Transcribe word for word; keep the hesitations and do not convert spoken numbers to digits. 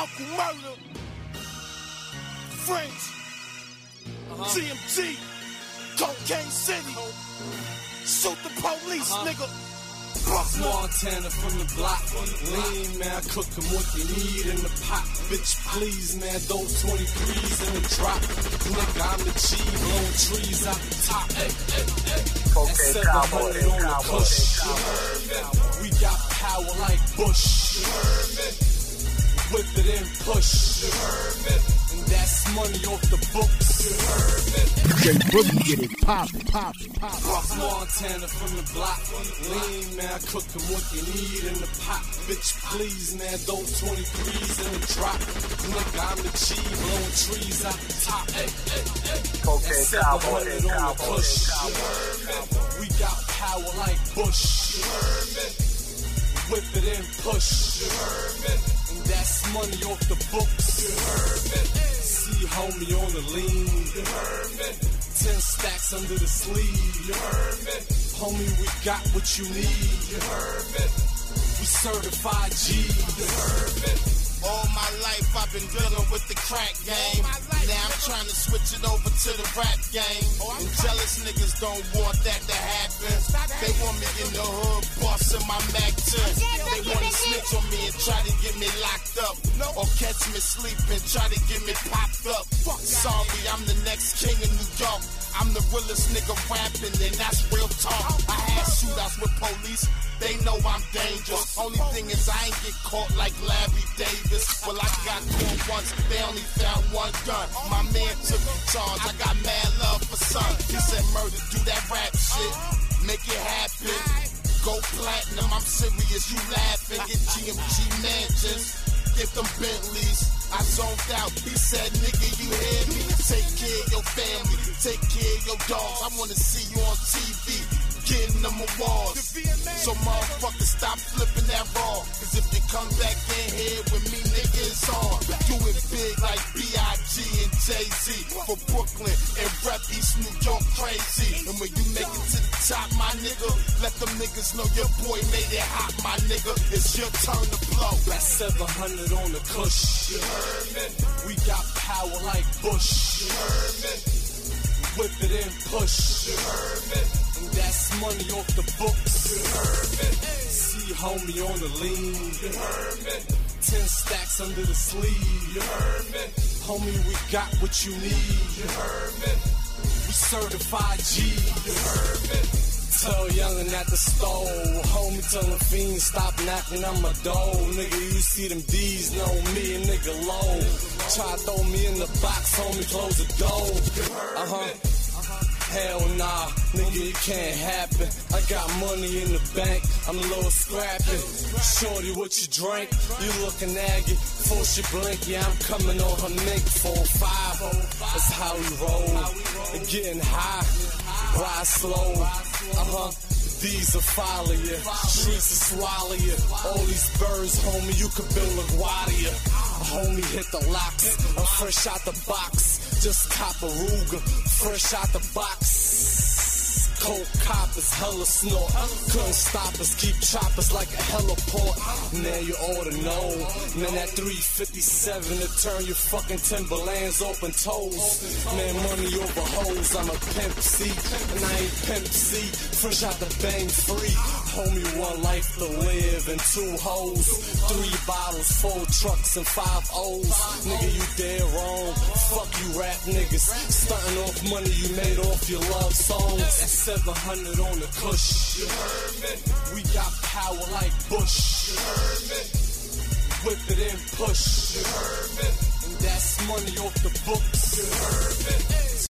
Uncle Murder, French, uh-huh. T M G, Cocaine City, shoot the police, uh-huh. nigga. Montana from the block, lean, man, I cook them what you need in the pot. Bitch, please, man, those twenty-threes in the drop. Nigga, I'm the G, blowing trees out the top. Hey, hey, hey. That's seven hundred on the push. We got power like Bush. Whip it and push. And that's money off the books. J Boogie get it pop, pop, pop. Montana from the block, lean, man, I cook them what you need in the pot. Bitch, please, man, those twenty-threes in the drop. Nigga, I'm the G, blowing trees out the top. Hey, hey, hey. That's seven hundred on the push. We got power like Bush. Whip it and push. And that's money off the books. See homie on the lean. Ten stacks under the sleeve. Homie, we got what you need. We certified G. All my life I've been dealing with the crack game. Now I'm trying to switch it over to the rap game. And jealous niggas don't want that to happen. They want me in the hood, busting my Mac ten. They want to snitch on me and try to get me locked up, or catch me sleeping, try to get me popped up. Sorry, I'm the next king of New York. I'm the realest nigga rapping, and that's real talk. I had shootouts with police, they know I'm dangerous. Only thing is I ain't get caught like Larry Davis. Well, I got caught once, they only found one gun. My man took the charge, I got mad love for son. He said, Murder, do that rap shit, make it happen. Go platinum, I'm serious, you laughing. Get G M G mansions, get them Bentleys. I zoned out, he said, nigga, you hear me? Take care of your family, take care of your dogs. I wanna see you on T V, getting them awards. So motherfuckers, stop flipping that raw. Cause if you come back in here with me, nigga, it's on. Do it big like B I G and Jay-Z for Brooklyn and rep East New York crazy. And when you make it to the top, my nigga, let them niggas know your boy made it hot, my nigga. It's your turn to blow. That's seven hundred on the cush. We got power like Bush. Whip it and push. And that's money off the books. See homie on the lean. Ten stacks under the sleeve. Homie, we got what you need. We certified G. Tell youngin' at the store, homie, tell them fiends stop knocking on my door. Nigga, you see them D's, know me, a nigga low. Try to throw me in the box, homie, close the door. Uh-huh. Hell nah, nigga, it can't happen. I got money in the bank, I'm a little scrappy. Shorty, what you drink? You looking aggy. Before she blink, yeah, I'm coming on her neck. Four, five, that's how we roll. And getting high, ride slow. Uh-huh. These are follow ya, streets will swallow ya. All these birds, homie, you could build a guardia. Homie, hit the locks, I'm fresh out the box. Just cop a Ruger, fresh out the box. Cold coppers, hella snort. Couldn't stop us, keep choppers like a heliport. Now you ought to know. Man, that three fifty-seven to turn your fucking Timberlands open toes. Man, money over hoes, I'm a pimp C. And I ain't pimp C, fresh out the bang free. Homie, one life to live and two hoes. Three bottles, four trucks, and five O's. Nigga, you dead wrong. Fuck you rap niggas. Stunting off money you made off your love songs. That's seven hundred on the cush. We got power like Bush. Whip it and push. And that's money off the books.